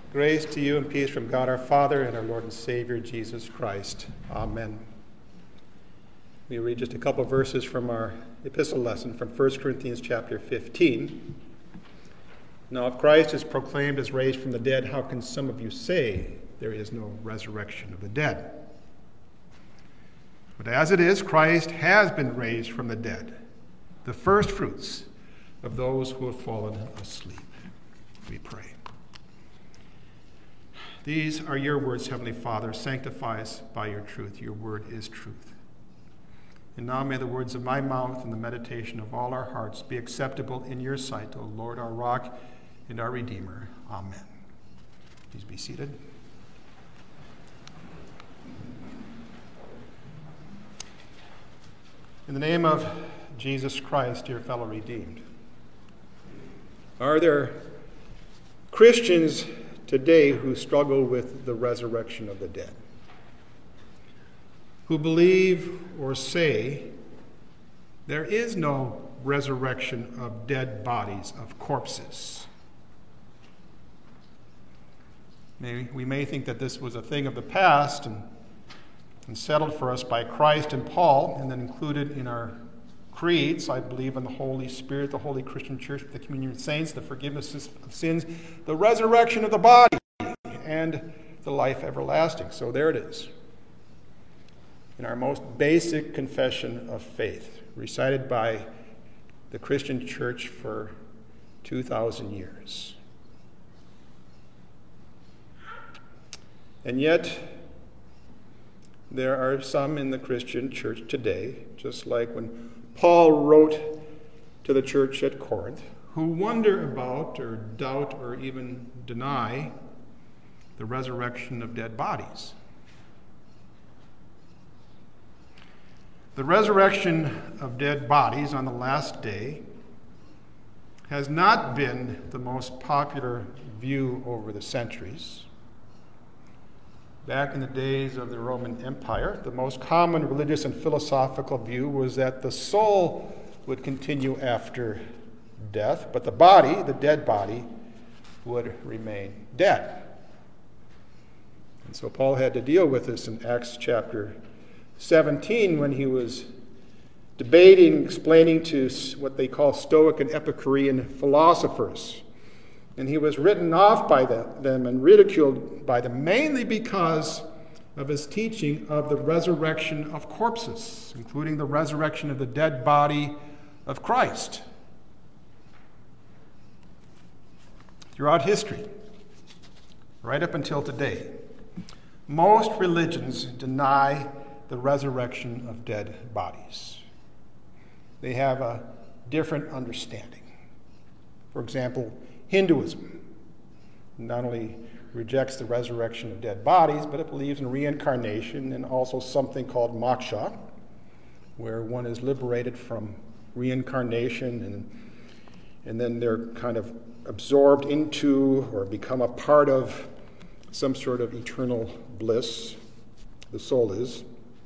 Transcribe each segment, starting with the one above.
Grace to you and peace from God our Father and our Lord and Savior, Jesus Christ. Amen. We read just a couple of verses from our epistle lesson from 1 Corinthians chapter 15. Now, if Christ is proclaimed as raised from the dead, how can some of you say there is no resurrection of the dead? But as it is, Christ has been raised from the dead, the first fruits of those who have fallen asleep. We pray. These are your words, Heavenly Father. Sanctify us by your truth. Your word is truth. And now may the words of my mouth and the meditation of all our hearts be acceptable in your sight, O Lord, our rock and our Redeemer. Amen. Please be seated. In the name of Jesus Christ, dear fellow redeemed, are there Christians today who struggle with the resurrection of the dead, who believe or say there is no resurrection of dead bodies, of corpses? We may think that this was a thing of the past and settled for us by Christ and Paul, and then included in our creeds. I believe in the Holy Spirit, the Holy Christian Church, the communion of saints, the forgiveness of sins, the resurrection of the body, and the life everlasting. So there it is. In our most basic confession of faith, recited by the Christian Church for 2,000 years. And yet, there are some in the Christian church today, just like when Paul wrote to the church at Corinth, who wonder about or doubt or even deny the resurrection of dead bodies. The resurrection of dead bodies on the last day has not been the most popular view over the centuries. Back in the days of the Roman Empire, the most common religious and philosophical view was that the soul would continue after death, but the body, the dead body, would remain dead. And so Paul had to deal with this in Acts chapter 17 when he was debating, explaining to what they call Stoic and Epicurean philosophers. And he was written off by them and ridiculed by them, mainly because of his teaching of the resurrection of corpses, including the resurrection of the dead body of Christ. Throughout history, right up until today, most religions deny the resurrection of dead bodies. They have a different understanding. For example, Hinduism not only rejects the resurrection of dead bodies, but it believes in reincarnation and also something called moksha, where one is liberated from reincarnation and then they're kind of absorbed into or become a part of some sort of eternal bliss. The soul is.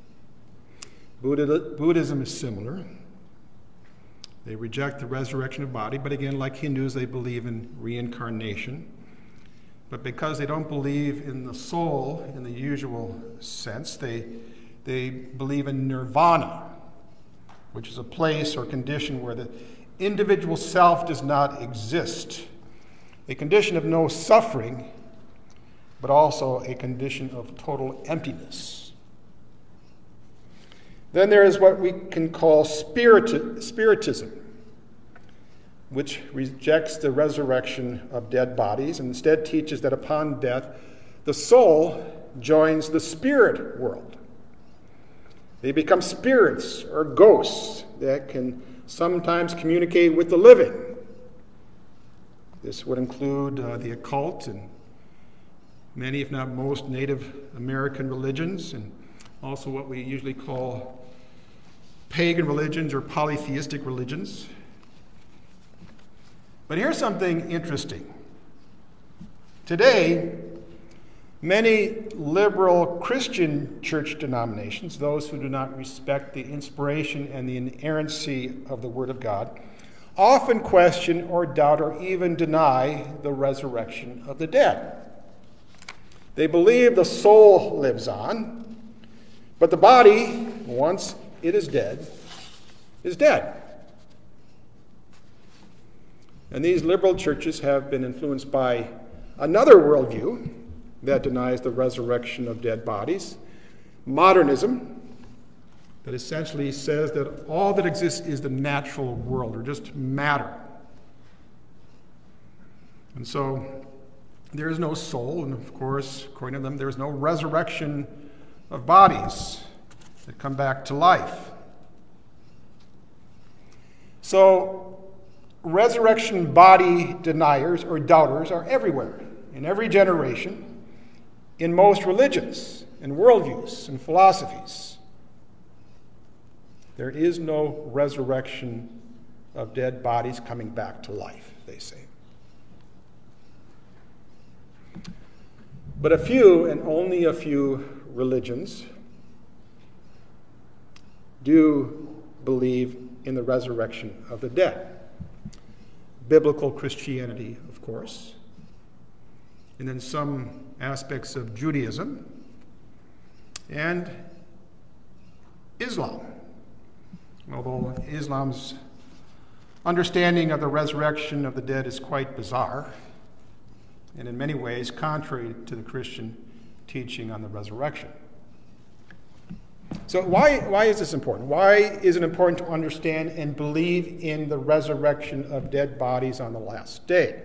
Buddhism is similar. They reject the resurrection of body, but again, like Hindus, they believe in reincarnation. But because they don't believe in the soul in the usual sense, they believe in nirvana, which is a place or condition where the individual self does not exist. A condition of no suffering, but also a condition of total emptiness. Then there is what we can call spiritism, which rejects the resurrection of dead bodies and instead teaches that upon death, the soul joins the spirit world. They become spirits or ghosts that can sometimes communicate with the living. This would include the occult and many, if not most, Native American religions, and also what we usually call pagan religions or polytheistic religions. But here's something interesting. Today, many liberal Christian church denominations, those who do not respect the inspiration and the inerrancy of the Word of God, often question or doubt or even deny the resurrection of the dead. They believe the soul lives on, but the body, once it is dead, is dead. And these liberal churches have been influenced by another worldview that denies the resurrection of dead bodies, modernism, that essentially says that all that exists is the natural world, or just matter. And so there is no soul, and of course, according to them, there is no resurrection of bodies that come back to life. So resurrection body deniers or doubters are everywhere, in every generation, in most religions, in worldviews, and philosophies. There is no resurrection of dead bodies coming back to life, they say. But a few, and only a few, religions do believe in the resurrection of the dead. Biblical Christianity, of course, and then some aspects of Judaism and Islam. Although Islam's understanding of the resurrection of the dead is quite bizarre, and in many ways contrary to the Christian teaching on the resurrection. So why is this important? Why is it important to understand and believe in the resurrection of dead bodies on the last day?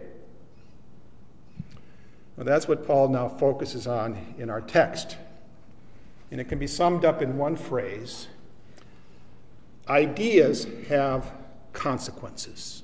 Well, that's what Paul now focuses on in our text. And it can be summed up in one phrase: ideas have consequences.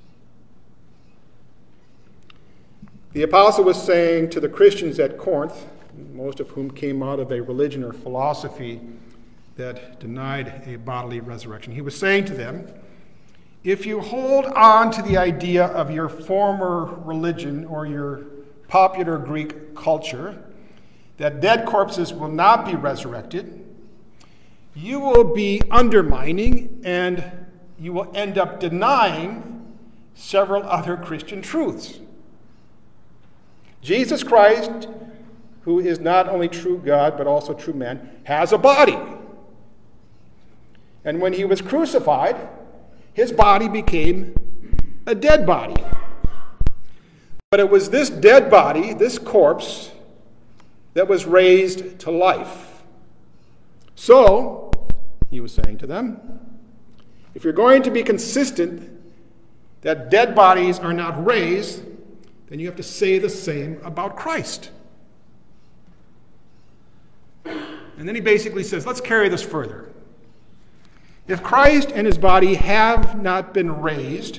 The apostle was saying to the Christians at Corinth, most of whom came out of a religion or philosophy that denied a bodily resurrection, he was saying to them, if you hold on to the idea of your former religion or your popular Greek culture, that dead corpses will not be resurrected, you will be undermining and you will end up denying several other Christian truths. Jesus Christ, who is not only true God but also true man, has a body. And when he was crucified, his body became a dead body. But it was this dead body, this corpse, that was raised to life. So, he was saying to them, if you're going to be consistent that dead bodies are not raised, then you have to say the same about Christ. And then he basically says, let's carry this further. If Christ and his body have not been raised,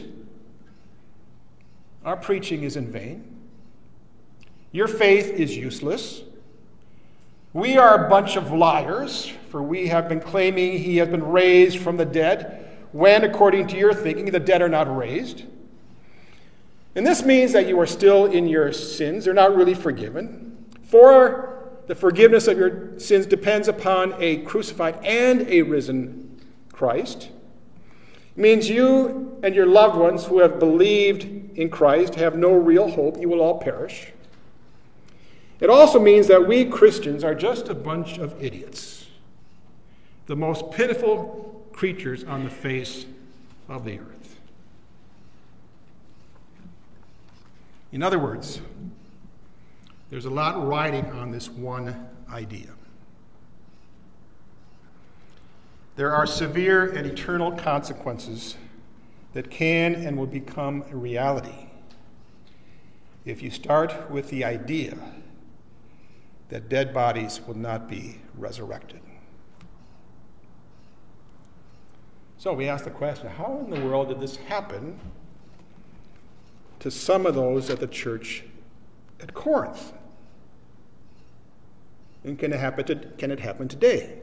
our preaching is in vain. Your faith is useless. We are a bunch of liars, for we have been claiming he has been raised from the dead, when, according to your thinking, the dead are not raised. And this means that you are still in your sins. They're not really forgiven. For the forgiveness of your sins depends upon a crucified and a risen Christ. It means you and your loved ones who have believed in Christ have no real hope. You will all perish. It also means that we Christians are just a bunch of idiots, the most pitiful creatures on the face of the earth. In other words, there's a lot riding on this one idea. There are severe and eternal consequences that can and will become a reality if you start with the idea that dead bodies will not be resurrected. So we ask the question, how in the world did this happen to some of those at the church at Corinth? And can it happen today?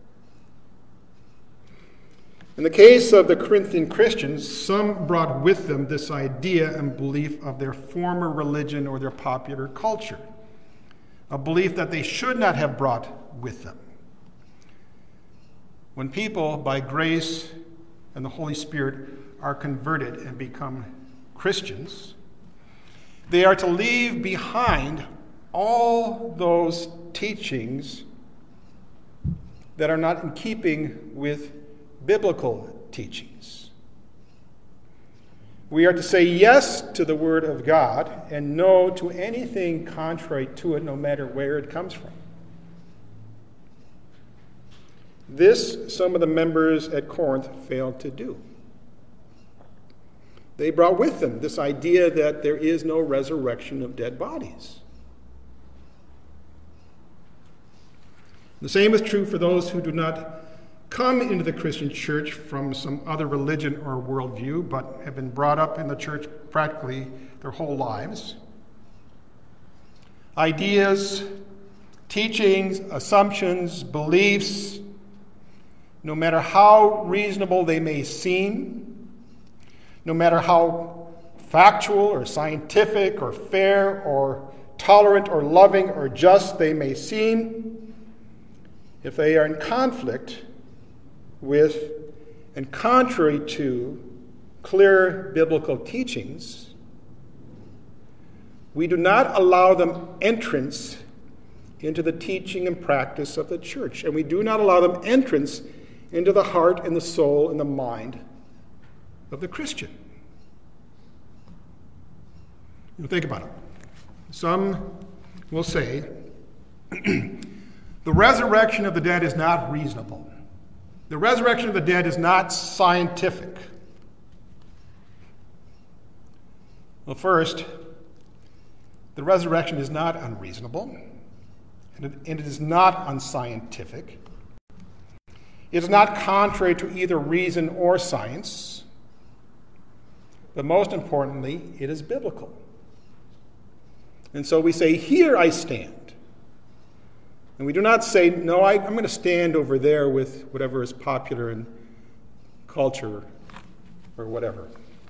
In the case of the Corinthian Christians, some brought with them this idea and belief of their former religion or their popular culture, a belief that they should not have brought with them. When people, by grace and the Holy Spirit, are converted and become Christians, they are to leave behind all those teachings that are not in keeping with biblical teachings. We are to say yes to the Word of God and no to anything contrary to it, no matter where it comes from. This, some of the members at Corinth failed to do. They brought with them this idea that there is no resurrection of dead bodies. The same is true for those who do not come into the Christian church from some other religion or worldview, but have been brought up in the church practically their whole lives. Ideas, teachings, assumptions, beliefs, no matter how reasonable they may seem, no matter how factual or scientific or fair or tolerant or loving or just they may seem, if they are in conflict with and contrary to clear biblical teachings, we do not allow them entrance into the teaching and practice of the church, and we do not allow them entrance into the heart and the soul and the mind of the Christian. Think about it. Some will say, the resurrection of the dead is not reasonable. The resurrection of the dead is not scientific. Well, first, the resurrection is not unreasonable, and it is not unscientific. It is not contrary to either reason or science, but most importantly, it is biblical. And so we say, here I stand. And we do not say, no, I'm going to stand over there with whatever is popular in culture or whatever.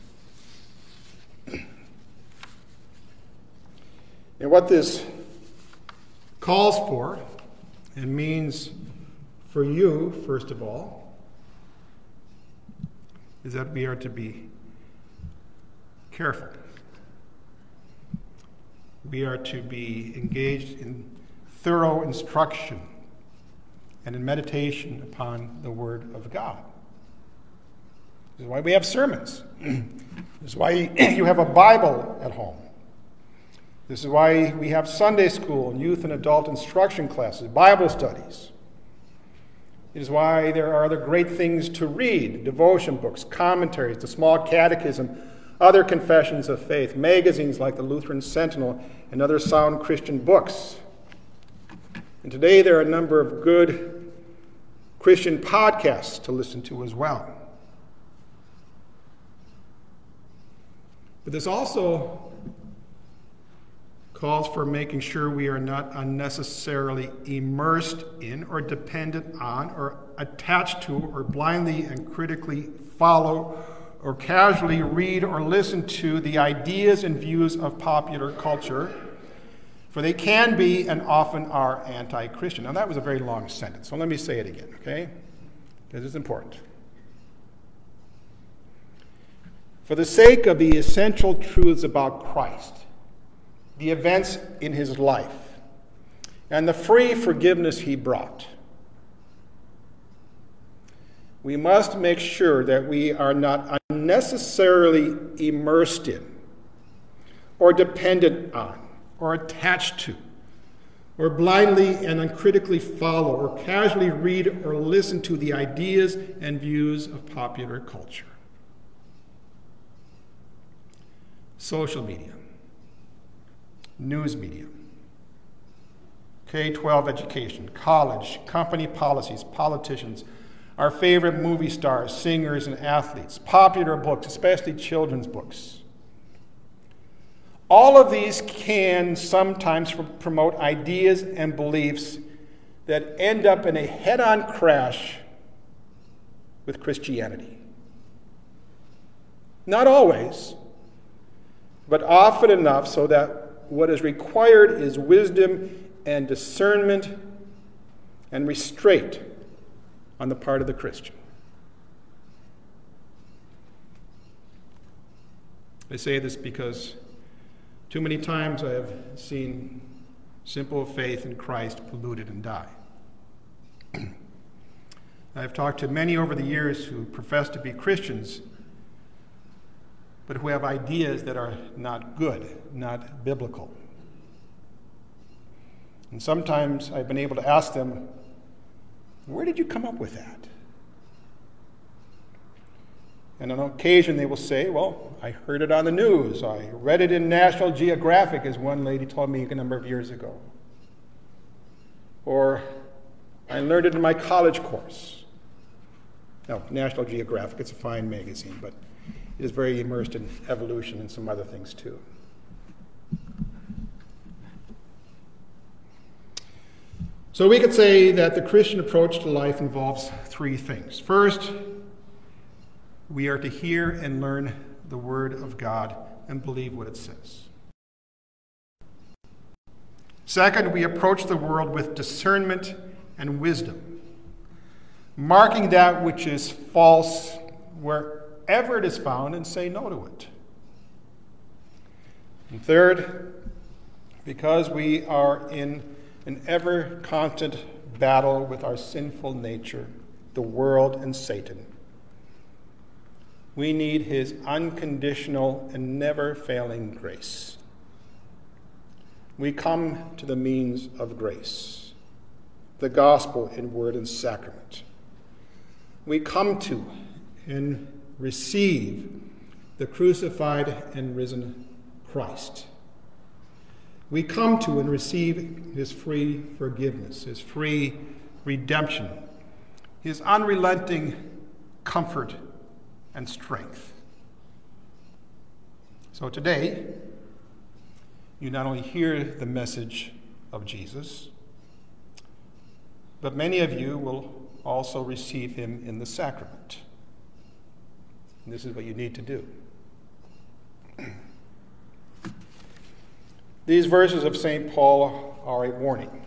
And what this calls for and means for you, first of all, is that we are to be careful. We are to be engaged in thorough instruction and in meditation upon the Word of God. This is why we have sermons. This is why you have a Bible at home. This is why we have Sunday school and youth and adult instruction classes, Bible studies. It is why there are other great things to read, devotion books, commentaries, the Small Catechism, other confessions of faith, magazines like the Lutheran Sentinel, and other sound Christian books. And today there are a number of good Christian podcasts to listen to as well. But this also calls for making sure we are not unnecessarily immersed in or dependent on or attached to or blindly and critically follow or casually read or listen to the ideas and views of popular culture, for they can be and often are anti-Christian. Now that was a very long sentence, so let me say it again, okay? Because it's important. For the sake of the essential truths about Christ, the events in his life, and the free forgiveness he brought, we must make sure that we are not unnecessarily immersed in, or dependent on, or attached to, or blindly and uncritically follow, or casually read or listen to the ideas and views of popular culture. Social media, news media, K-12 education, college, company policies, politicians, our favorite movie stars, singers, and athletes, popular books, especially children's books. All of these can sometimes promote ideas and beliefs that end up in a head-on crash with Christianity. Not always, but often enough so that what is required is wisdom and discernment and restraint on the part of the Christian. I say this because too many times I have seen simple faith in Christ polluted and die. I've talked to many over the years who profess to be Christians, but who have ideas that are not good, not biblical. And sometimes I've been able to ask them, where did you come up with that? And on occasion they will say, well, I heard it on the news. I read it in National Geographic, as one lady told me a number of years ago. Or I learned it in my college course. Now, National Geographic, it's a fine magazine, but it is very immersed in evolution and some other things too. So we could say that the Christian approach to life involves three things. First, we are to hear and learn the Word of God and believe what it says. Second, we approach the world with discernment and wisdom, marking that which is false wherever it is found and say no to it. And third, because we are in an ever-constant battle with our sinful nature, the world, and Satan, we need his unconditional and never-failing grace. We come to the means of grace, the gospel in word and sacrament. We come to and receive the crucified and risen Christ. We come to and receive his free forgiveness, his free redemption, his unrelenting comfort and strength. So today, you not only hear the message of Jesus, but many of you will also receive him in the sacrament. And this is what you need to do. These verses of St. Paul are a warning.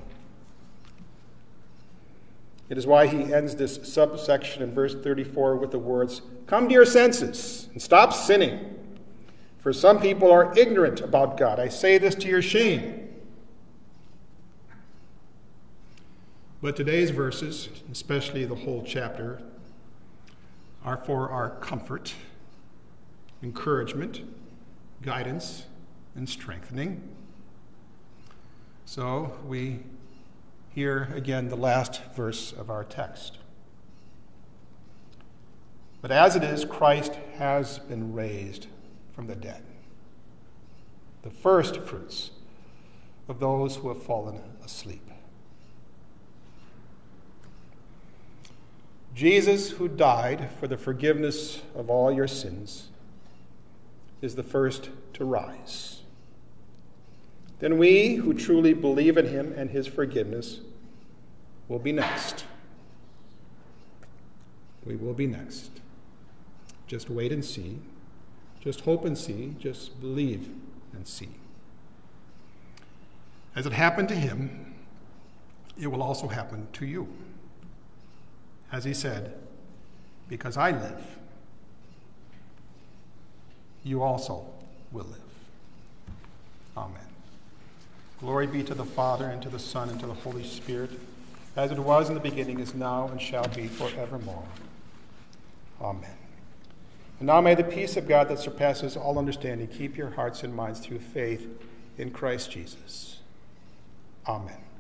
It is why he ends this subsection in verse 34 with the words, "Come to your senses and stop sinning, for some people are ignorant about God. I say this to your shame." But today's verses, especially the whole chapter, are for our comfort, encouragement, guidance, and strengthening. So we hear again the last verse of our text. But as it is, Christ has been raised from the dead, the first fruits of those who have fallen asleep. Jesus, who died for the forgiveness of all your sins, is the first to rise. Then we, who truly believe in him and his forgiveness, will be next. We will be next. Just wait and see. Just hope and see. Just believe and see. As it happened to him, it will also happen to you. As he said, "Because I live, you also will live." Amen. Glory be to the Father, and to the Son, and to the Holy Spirit, as it was in the beginning, is now, and shall be forevermore. Amen. And now may the peace of God that surpasses all understanding keep your hearts and minds through faith in Christ Jesus. Amen.